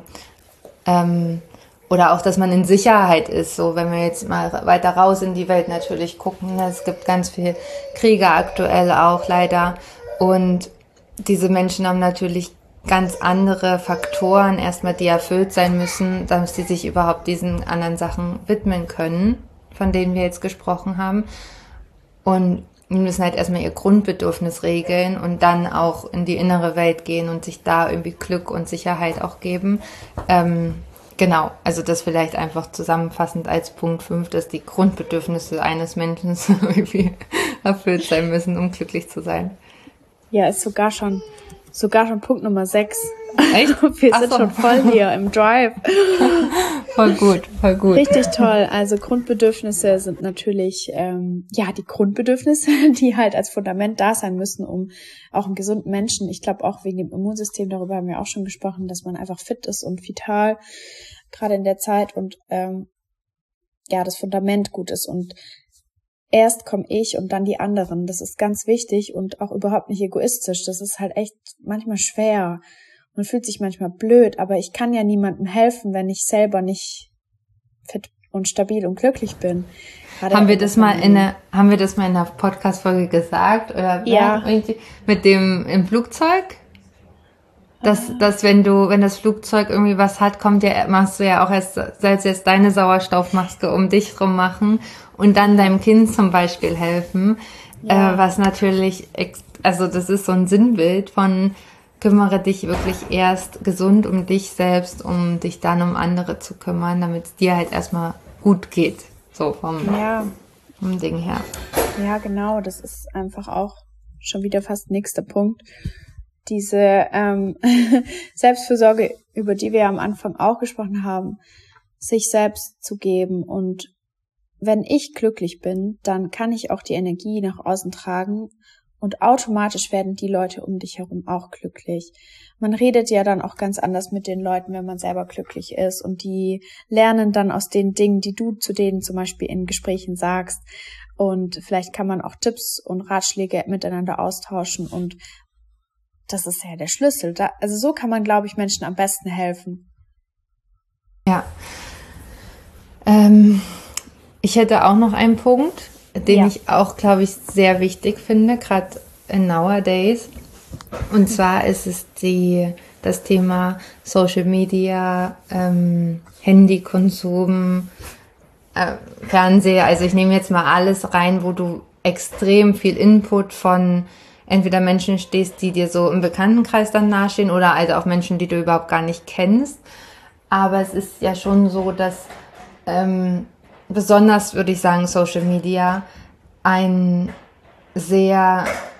Speaker 1: ähm, oder auch, dass man in Sicherheit ist, so wenn wir jetzt mal weiter raus in die Welt natürlich gucken, es gibt ganz viel Kriege aktuell auch leider und diese Menschen haben natürlich ganz andere Faktoren erstmal, die erfüllt sein müssen, damit sie sich überhaupt diesen anderen Sachen widmen können, von denen wir jetzt gesprochen haben und die müssen halt erstmal ihr Grundbedürfnis regeln und dann auch in die innere Welt gehen und sich da irgendwie Glück und Sicherheit auch geben. Ähm, Genau, also das vielleicht einfach zusammenfassend als Punkt fünf, dass die Grundbedürfnisse eines Menschen irgendwie erfüllt sein müssen, um glücklich zu sein.
Speaker 2: Ja, ist sogar schon sogar schon Punkt Nummer sechs.
Speaker 1: Echt?
Speaker 2: Wir
Speaker 1: Ach
Speaker 2: sind
Speaker 1: so.
Speaker 2: schon voll hier im Drive.
Speaker 1: Voll gut, voll gut.
Speaker 2: Richtig toll. Also Grundbedürfnisse sind natürlich ähm, ja die Grundbedürfnisse, die halt als Fundament da sein müssen, um auch einen gesunden Menschen, ich glaube auch wegen dem Immunsystem, darüber haben wir auch schon gesprochen, dass man einfach fit ist und vital, gerade in der Zeit und ähm, ja, das Fundament gut ist und erst komme ich und dann die anderen. Das ist ganz wichtig und auch überhaupt nicht egoistisch. Das ist halt echt manchmal schwer. Man fühlt sich manchmal blöd, aber ich kann ja niemandem helfen, wenn ich selber nicht fit und stabil und glücklich bin. Gerade
Speaker 1: haben wir das mal in der, haben wir das mal in der Podcast-Folge gesagt? Oder
Speaker 2: ja.
Speaker 1: Irgendwie mit dem, im Flugzeug? Dass, dass wenn du, wenn das Flugzeug irgendwie was hat, kommt ja, machst du ja auch erst, selbst jetzt deine Sauerstoffmaske um dich rum machen und dann deinem Kind zum Beispiel helfen,
Speaker 2: Ja.
Speaker 1: äh, was natürlich, ex- also das ist so ein Sinnbild von, kümmere dich wirklich erst gesund um dich selbst, um dich dann um andere zu kümmern, damit es dir halt erstmal gut geht, so vom,
Speaker 2: Ja.
Speaker 1: vom Ding her.
Speaker 2: Ja, genau. Das ist einfach auch schon wieder fast nächster Punkt. Diese ähm, Selbstfürsorge, über die wir am Anfang auch gesprochen haben, sich selbst zu geben. Und wenn ich glücklich bin, dann kann ich auch die Energie nach außen tragen und automatisch werden die Leute um dich herum auch glücklich. Man redet ja dann auch ganz anders mit den Leuten, wenn man selber glücklich ist und die lernen dann aus den Dingen, die du zu denen zum Beispiel in Gesprächen sagst und vielleicht kann man auch Tipps und Ratschläge miteinander austauschen und das ist ja der Schlüssel. Da, also so kann man, glaube ich, Menschen am besten helfen.
Speaker 1: Ja. Ähm, ich hätte auch noch einen Punkt, den
Speaker 2: Ja.
Speaker 1: ich auch, glaube ich, sehr wichtig finde, gerade in nowadays. Und zwar ist es die, das Thema Social Media, ähm, Handykonsum, äh, Fernseher. Also ich nehme jetzt mal alles rein, wo du extrem viel Input von entweder Menschen stehst, die dir so im Bekanntenkreis dann nahestehen oder also auch Menschen, die du überhaupt gar nicht kennst. Aber es ist ja schon so, dass ähm, besonders, würde ich sagen, Social Media ein sehr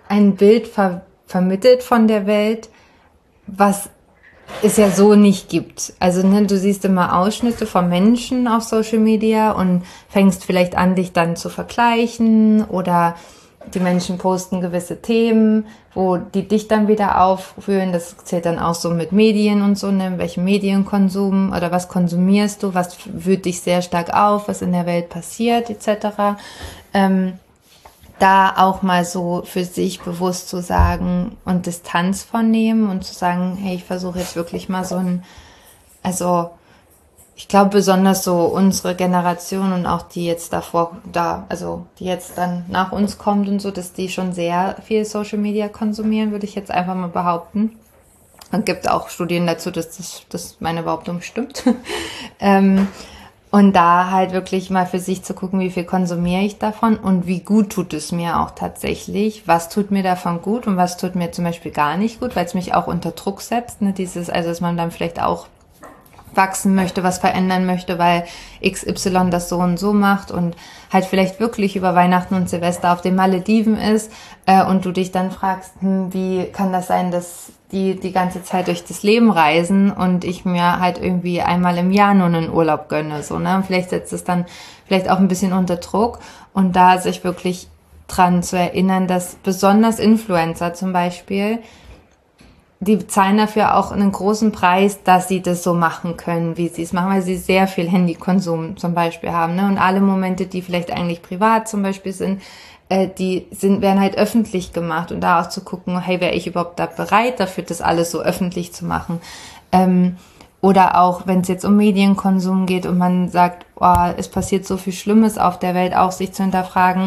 Speaker 1: ein Bild ver- vermittelt von der Welt, was es ja so nicht gibt. Also ne, du siehst immer Ausschnitte von Menschen auf Social Media und fängst vielleicht an, dich dann zu vergleichen, oder die Menschen posten gewisse Themen, wo die dich dann wieder aufführen. Das zählt dann auch so mit Medien und so, ne? Welchen Medienkonsum oder was konsumierst du, was wühlt dich sehr stark auf, was in der Welt passiert, et cetera. Ähm, da auch mal so für sich bewusst zu sagen und Distanz von nehmen und zu sagen, hey, ich versuche jetzt wirklich mal so ein, also ich glaube besonders so unsere Generation und auch die jetzt davor, da, also die jetzt dann nach uns kommt und so, dass die schon sehr viel Social Media konsumieren, würde ich jetzt einfach mal behaupten. Und gibt auch Studien dazu, dass das, dass meine Behauptung stimmt. ähm, und da halt wirklich mal für sich zu gucken, wie viel konsumiere ich davon und wie gut tut es mir auch tatsächlich. Was tut mir davon gut und was tut mir zum Beispiel gar nicht gut, weil es mich auch unter Druck setzt. Ne? Dieses, also dass man dann vielleicht auch wachsen möchte, was verändern möchte, weil X Y das so und so macht und halt vielleicht wirklich über Weihnachten und Silvester auf den Malediven ist äh, und du dich dann fragst, hm, wie kann das sein, dass die die ganze Zeit durch das Leben reisen und ich mir halt irgendwie einmal im Jahr nur einen Urlaub gönne, so, ne? Und vielleicht setzt es dann vielleicht auch ein bisschen unter Druck und da sich wirklich dran zu erinnern, dass besonders Influencer zum Beispiel, die zahlen dafür auch einen großen Preis, dass sie das so machen können, wie sie es machen, weil sie sehr viel Handykonsum zum Beispiel haben, ne? Und alle Momente, die vielleicht eigentlich privat zum Beispiel sind, äh, die sind, werden halt öffentlich gemacht und da auch zu gucken, hey, wäre ich überhaupt da bereit dafür, das alles so öffentlich zu machen? Ähm, oder auch, wenn es jetzt um Medienkonsum geht und man sagt, oh, es passiert so viel Schlimmes auf der Welt, auch sich zu hinterfragen,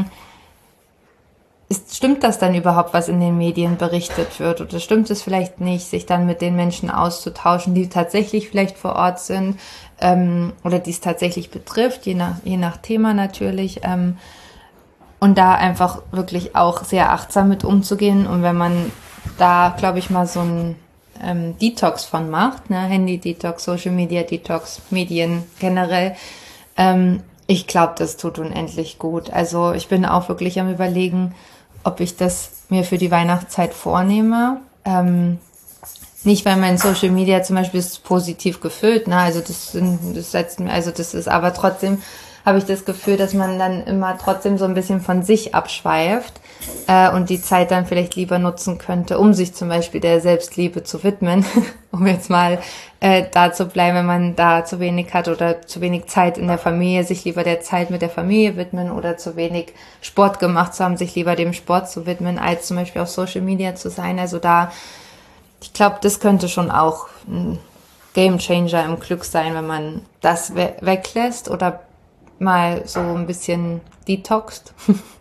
Speaker 1: ist, stimmt das dann überhaupt, was in den Medien berichtet wird? Oder stimmt es vielleicht nicht, sich dann mit den Menschen auszutauschen, die tatsächlich vielleicht vor Ort sind ähm, oder die es tatsächlich betrifft, je nach, je nach Thema natürlich. Ähm, und da einfach wirklich auch sehr achtsam mit umzugehen. Und wenn man da, glaube ich, mal so ein ähm, Detox von macht, ne? Handy-Detox, Social-Media-Detox, Medien generell, ähm, ich glaube, das tut unendlich gut. Also ich bin auch wirklich am Überlegen, ob ich das mir für die Weihnachtszeit vornehme. Ähm, nicht, weil mein Social Media zum Beispiel ist positiv gefüllt, ne? Also das sind, das setzt mir, also das ist, aber trotzdem habe ich das Gefühl, dass man dann immer trotzdem so ein bisschen von sich abschweift äh, und die Zeit dann vielleicht lieber nutzen könnte, um sich zum Beispiel der Selbstliebe zu widmen, um jetzt mal äh, da zu bleiben, wenn man da zu wenig hat oder zu wenig Zeit in der Familie, sich lieber der Zeit mit der Familie widmen oder zu wenig Sport gemacht zu haben, sich lieber dem Sport zu widmen, als zum Beispiel auf Social Media zu sein. Also da, ich glaube, das könnte schon auch ein Gamechanger im Glück sein, wenn man das we- weglässt oder mal so ein bisschen detoxt.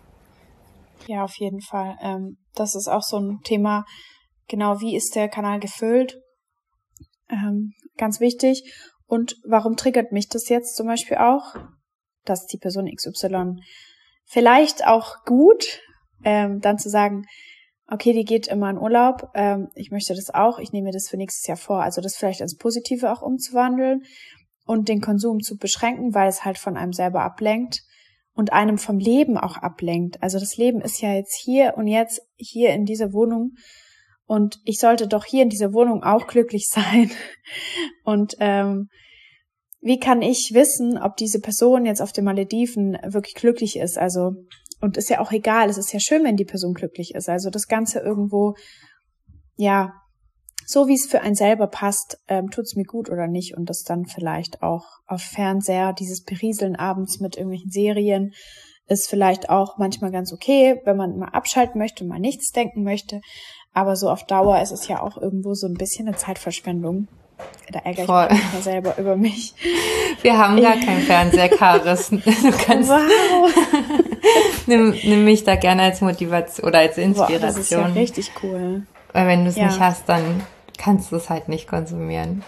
Speaker 2: Ja, auf jeden Fall. Ähm, das ist auch so ein Thema, genau, wie ist der Kanal gefüllt? Ähm, ganz wichtig. Und warum triggert mich das jetzt zum Beispiel auch? Dass die Person X Y vielleicht auch gut, ähm, dann zu sagen, okay, die geht immer in Urlaub, ähm, ich möchte das auch, ich nehme mir das für nächstes Jahr vor. Also das vielleicht ins Positive auch umzuwandeln und den Konsum zu beschränken, weil es halt von einem selber ablenkt und einem vom Leben auch ablenkt. Also das Leben ist ja jetzt hier und jetzt hier in dieser Wohnung und ich sollte doch hier in dieser Wohnung auch glücklich sein. Und ähm, wie kann ich wissen, ob diese Person jetzt auf den Malediven wirklich glücklich ist? Also, und ist ja auch egal, es ist ja schön, wenn die Person glücklich ist. Also das Ganze irgendwo, ja, so wie es für einen selber passt, ähm, tut's mir gut oder nicht. Und das dann vielleicht auch auf Fernseher, dieses Berieseln abends mit irgendwelchen Serien, ist vielleicht auch manchmal ganz okay, wenn man mal abschalten möchte, mal nichts denken möchte. Aber so auf Dauer ist es ja auch irgendwo so ein bisschen eine Zeitverschwendung. Da ärgere ich
Speaker 1: Voll.
Speaker 2: mich manchmal selber über mich.
Speaker 1: Wir haben gar keinen Fernseher, Karis. Du kannst,
Speaker 2: Wow.
Speaker 1: nimm, nimm mich da gerne als Motivation oder als Inspiration.
Speaker 2: Boah, das ist ja richtig cool.
Speaker 1: Weil wenn du es
Speaker 2: Ja.
Speaker 1: nicht hast, dann kannst du es halt nicht konsumieren.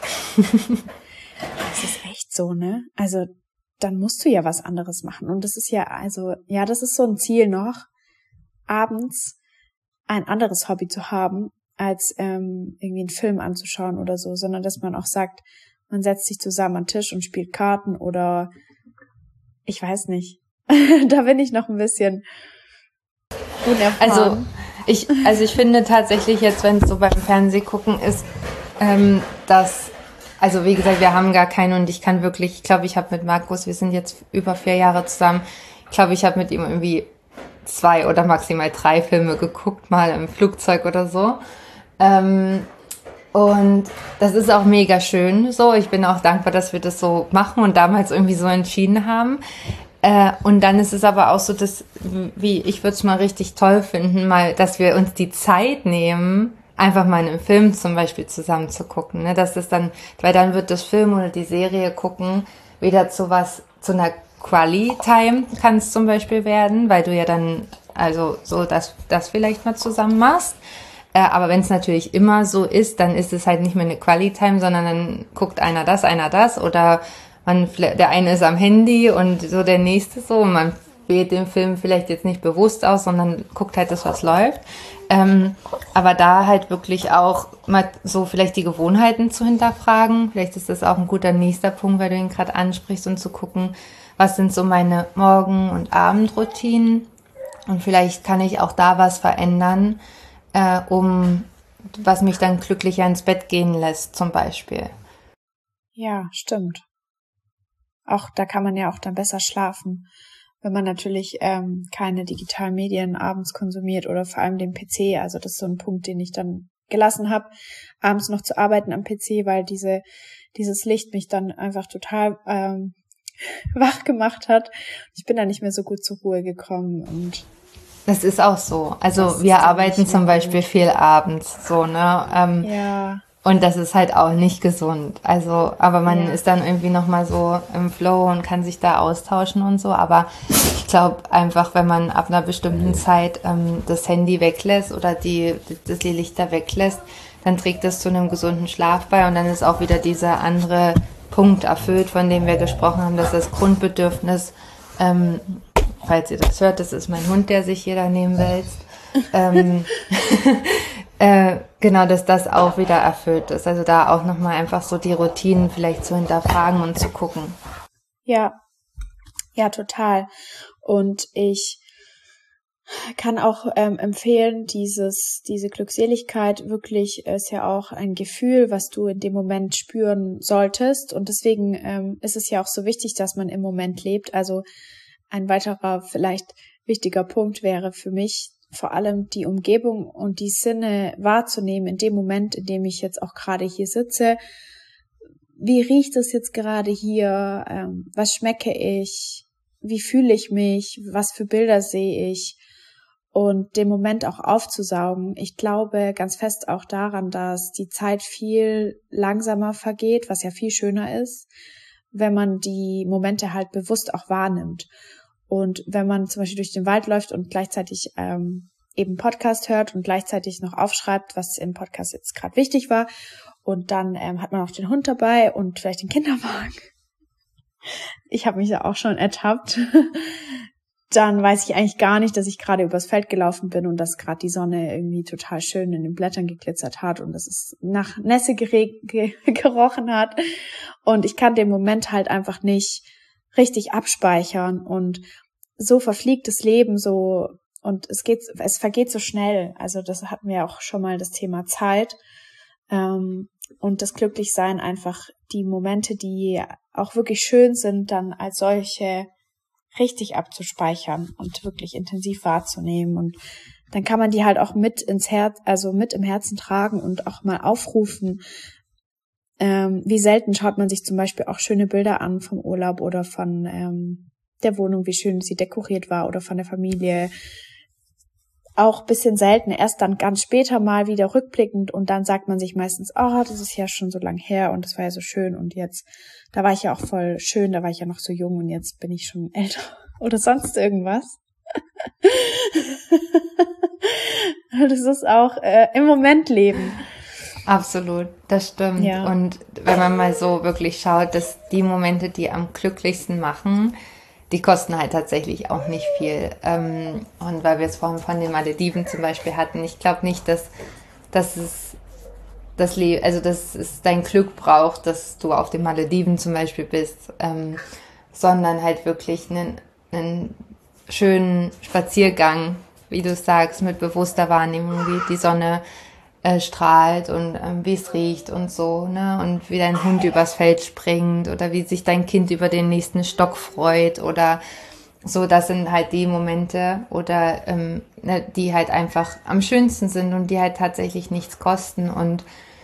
Speaker 2: Das ist echt so, ne? Also dann musst du ja was anderes machen. Und das ist ja, also, ja, das ist so ein Ziel noch, abends ein anderes Hobby zu haben, als ähm, irgendwie einen Film anzuschauen oder so, sondern dass man auch sagt, man setzt sich zusammen an den Tisch und spielt Karten oder ich weiß nicht. Da bin ich noch ein bisschen unerfahren.
Speaker 1: Also ich, also ich finde tatsächlich jetzt, wenn es so beim Fernsehgucken ist, ähm, dass, also wie gesagt, wir haben gar keine und ich kann wirklich, ich glaube, ich habe mit Markus, wir sind jetzt über vier Jahre zusammen, ich glaube, ich habe mit ihm irgendwie zwei oder maximal drei Filme geguckt, mal im Flugzeug oder so. Ähm, und das ist auch mega schön so. Ich bin auch dankbar, dass wir das so machen und damals irgendwie so entschieden haben. Äh, und dann ist es aber auch so, dass, wie ich würde es mal richtig toll finden, mal, dass wir uns die Zeit nehmen, einfach mal einen Film zum Beispiel zusammen zu gucken. Ne? Dass das dann, weil dann wird das Film oder die Serie gucken wieder zu was, zu einer Quali-Time kann es zum Beispiel werden, weil du ja dann, also so, dass das vielleicht mal zusammen machst. Äh, aber wenn es natürlich immer so ist, dann ist es halt nicht mehr eine Quali-Time, sondern dann guckt einer das, einer das oder man, der eine ist am Handy und so der nächste so und man wählt den Film vielleicht jetzt nicht bewusst aus, sondern guckt halt das, was läuft. Ähm, aber da halt wirklich auch mal so vielleicht die Gewohnheiten zu hinterfragen. Vielleicht ist das auch ein guter nächster Punkt, weil du ihn gerade ansprichst und zu gucken, was sind so meine Morgen- und Abendroutinen und vielleicht kann ich auch da was verändern, äh, um was mich dann glücklicher ins Bett gehen lässt zum Beispiel.
Speaker 2: Ja, stimmt. Auch da kann man ja auch dann besser schlafen, wenn man natürlich ähm, keine digitalen Medien abends konsumiert oder vor allem den P C. Also das ist so ein Punkt, den ich dann gelassen habe, abends noch zu arbeiten am P C, weil diese dieses Licht mich dann einfach total ähm, wach gemacht hat. Ich bin da nicht mehr so gut zur Ruhe gekommen und
Speaker 1: das ist auch so. Also wir arbeiten zum Beispiel viel abends, so, ne? Ähm,
Speaker 2: ja.
Speaker 1: Und das ist halt auch nicht gesund. Also, aber man
Speaker 2: Ja.
Speaker 1: ist dann irgendwie nochmal so im Flow und kann sich da austauschen und so. Aber ich glaube einfach, wenn man ab einer bestimmten Zeit ähm, das Handy weglässt oder die, die, die Lichter weglässt, dann trägt das zu einem gesunden Schlaf bei und dann ist auch wieder dieser andere Punkt erfüllt, von dem wir gesprochen haben, dass das Grundbedürfnis, ähm, falls ihr das hört, das ist mein Hund, der sich hier daneben wälzt, ähm, äh, genau, dass das auch wieder erfüllt ist. Also da auch nochmal einfach so die Routinen vielleicht zu hinterfragen und zu gucken.
Speaker 2: Ja, ja, total. Und ich kann auch ähm, empfehlen, dieses, diese Glückseligkeit wirklich ist ja auch ein Gefühl, was du in dem Moment spüren solltest. Und deswegen ähm, ist es ja auch so wichtig, dass man im Moment lebt. Also ein weiterer vielleicht wichtiger Punkt wäre für mich, vor allem die Umgebung und die Sinne wahrzunehmen in dem Moment, in dem ich jetzt auch gerade hier sitze. Wie riecht es jetzt gerade hier? Ähm, was schmecke ich? Wie fühle ich mich? Was für Bilder sehe ich? Und den Moment auch aufzusaugen. Ich glaube ganz fest auch daran, dass die Zeit viel langsamer vergeht, was ja viel schöner ist, wenn man die Momente halt bewusst auch wahrnimmt. Und wenn man zum Beispiel durch den Wald läuft und gleichzeitig ähm, eben Podcast hört und gleichzeitig noch aufschreibt, was im Podcast jetzt gerade wichtig war, und dann ähm, hat man auch den Hund dabei und vielleicht den Kinderwagen. Ich habe mich ja auch schon ertappt. Dann weiß ich eigentlich gar nicht, dass ich gerade übers Feld gelaufen bin und dass gerade die Sonne irgendwie total schön in den Blättern geglitzert hat und dass es nach Nässe gere- ge- gerochen hat. Und ich kann den Moment halt einfach nicht richtig abspeichern und so verfliegt das Leben so und es geht, es vergeht so schnell. Also das hatten wir auch schon mal, das Thema Zeit ähm, und das Glücklichsein, einfach die Momente, die auch wirklich schön sind, dann als solche richtig abzuspeichern und wirklich intensiv wahrzunehmen und dann kann man die halt auch mit ins Herz, also mit im Herzen tragen und auch mal aufrufen. Ähm, wie selten schaut man sich zum Beispiel auch schöne Bilder an vom Urlaub oder von ähm, der Wohnung, wie schön sie dekoriert war oder von der Familie. Auch bisschen selten, erst dann ganz später mal wieder rückblickend und dann sagt man sich meistens, oh, das ist ja schon so lang her und das war ja so schön und jetzt, da war ich ja auch voll schön, da war ich ja noch so jung und jetzt bin ich schon älter oder sonst irgendwas. Das ist auch äh, im Moment leben.
Speaker 1: Absolut, das stimmt.
Speaker 2: Ja.
Speaker 1: Und wenn man mal so wirklich schaut, dass die Momente, die am glücklichsten machen, die kosten halt tatsächlich auch nicht viel. Ähm, und weil wir es vorhin von den Malediven zum Beispiel hatten, ich glaube nicht, dass, dass es das Le- also dass es dein Glück braucht, dass du auf den Malediven zum Beispiel bist, ähm, sondern halt wirklich einen, einen schönen Spaziergang wie du sagst, mit bewusster Wahrnehmung, wie die Sonne äh, strahlt und ähm, wie es riecht und so, ne? Und wie dein Hund übers Feld springt oder wie sich dein Kind über den nächsten Stock freut oder so, das sind halt die Momente oder ähm, ne, die halt einfach am schönsten sind und die halt tatsächlich nichts kosten. Und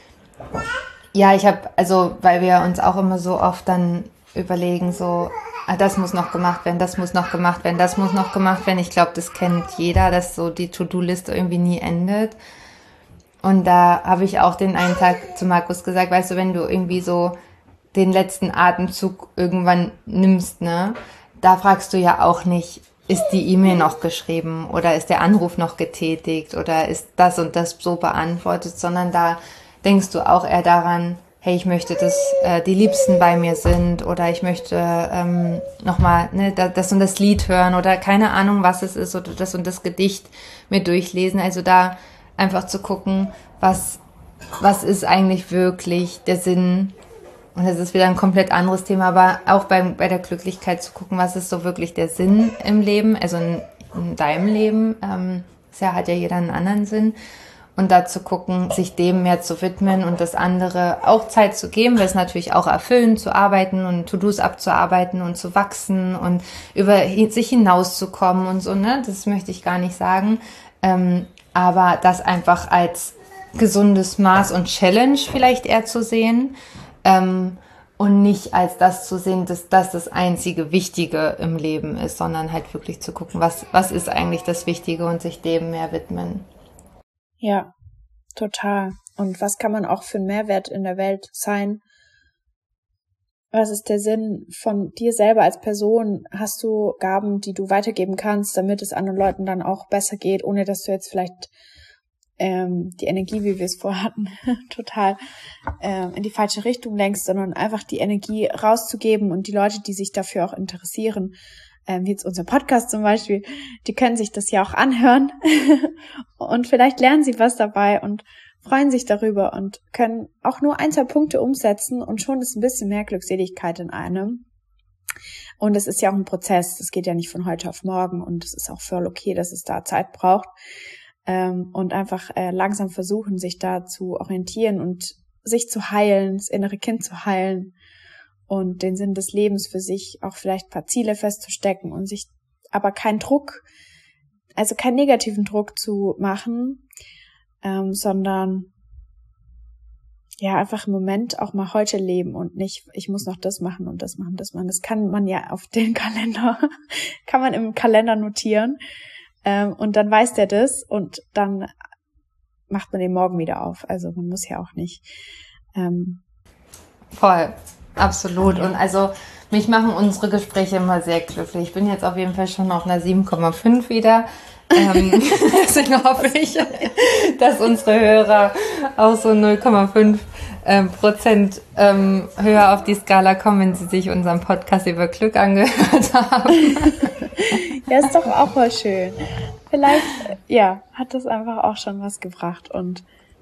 Speaker 1: ja, ich habe, also weil wir uns auch immer so oft dann überlegen, so, ah, das muss noch gemacht werden, das muss noch gemacht werden, das muss noch gemacht werden. Ich glaube, das kennt jeder, dass so die To-Do-Liste irgendwie nie endet. Und da habe ich auch den einen Tag zu Markus gesagt, weißt du, wenn du irgendwie so den letzten Atemzug irgendwann nimmst, ne, da fragst du ja auch nicht, ist die E-Mail noch geschrieben oder ist der Anruf noch getätigt oder ist das und das so beantwortet, sondern da denkst du auch eher daran, hey, ich möchte, dass äh, die Liebsten bei mir sind oder ich möchte ähm, nochmal ne, das und das Lied hören oder keine Ahnung, was es ist oder das und das Gedicht mir durchlesen. Also da einfach zu gucken, was, was ist eigentlich wirklich der Sinn. Und das ist wieder ein komplett anderes Thema, aber auch bei, bei der Glücklichkeit zu gucken, was ist so wirklich der Sinn im Leben, also in, in deinem Leben. Ähm, ja, hat ja jeder einen anderen Sinn. Und da zu gucken, sich dem mehr zu widmen und das andere auch Zeit zu geben, weil es natürlich auch erfüllen, zu arbeiten und To-Dos abzuarbeiten und zu wachsen und über sich hinauszukommen und so, ne? Das möchte ich gar nicht sagen. Ähm, aber das einfach als gesundes Maß und Challenge vielleicht eher zu sehen. Ähm, und nicht als das zu sehen, dass das das einzige Wichtige im Leben ist, sondern halt wirklich zu gucken, was, was ist eigentlich das Wichtige und sich dem mehr widmen.
Speaker 2: Ja, total. Und was kann man auch für einen Mehrwert in der Welt sein? Was ist der Sinn von dir selber als Person? Hast du Gaben, die du weitergeben kannst, damit es anderen Leuten dann auch besser geht, ohne dass du jetzt vielleicht ähm, die Energie, wie wir es vorhatten, total ähm, in die falsche Richtung lenkst, sondern einfach die Energie rauszugeben und die Leute, die sich dafür auch interessieren, ähm, wie jetzt unser Podcast zum Beispiel, die können sich das ja auch anhören und vielleicht lernen sie was dabei und freuen sich darüber und können auch nur ein, zwei Punkte umsetzen und schon ist ein bisschen mehr Glückseligkeit in einem. Und es ist ja auch ein Prozess, das geht ja nicht von heute auf morgen und es ist auch voll okay, dass es da Zeit braucht. Ähm, und einfach äh, langsam versuchen, sich da zu orientieren und sich zu heilen, das innere Kind zu heilen und den Sinn des Lebens für sich auch vielleicht ein paar Ziele festzustecken und sich aber keinen Druck, also keinen negativen Druck zu machen, ähm, sondern ja einfach im Moment auch mal heute leben und nicht, ich muss noch das machen und das machen, das machen. Das kann man ja auf den Kalender, kann man im Kalender notieren. Ähm, und dann weiß der das und dann macht man den morgen wieder auf. Also man muss ja auch nicht. Ähm
Speaker 1: Voll, absolut. Ja. Und also mich machen unsere Gespräche immer sehr glücklich. Ich bin jetzt auf jeden Fall schon auf einer sieben Komma fünf wieder. ähm, deswegen hoffe ich, dass unsere Hörer auch so null Komma fünf ähm, Prozent ähm, höher auf die Skala kommen, wenn sie sich unseren Podcast über Glück angehört haben.
Speaker 2: Ja, ist doch auch mal schön. Vielleicht, ja, hat das einfach auch schon was gebracht und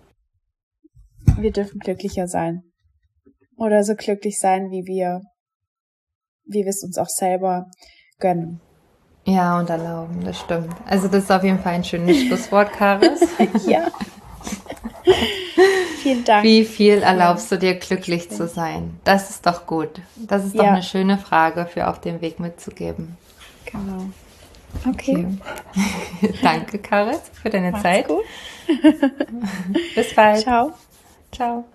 Speaker 2: wir dürfen glücklicher sein. Oder so glücklich sein, wie wir, wie wir es uns auch selber gönnen.
Speaker 1: Ja, und erlauben, das stimmt. Also das ist auf jeden Fall ein schönes Schlusswort, Karis.
Speaker 2: Ja. Vielen Dank.
Speaker 1: Wie viel erlaubst du dir, glücklich zu sein? Das ist doch gut. Das ist doch ja. eine schöne Frage für auf den Weg mitzugeben.
Speaker 2: Genau. Okay.
Speaker 1: okay. Danke, Karis, für deine
Speaker 2: Macht's
Speaker 1: Zeit.
Speaker 2: Gut.
Speaker 1: Bis bald.
Speaker 2: Ciao.
Speaker 1: Ciao.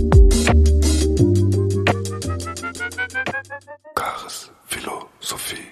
Speaker 3: Karis Philosophie.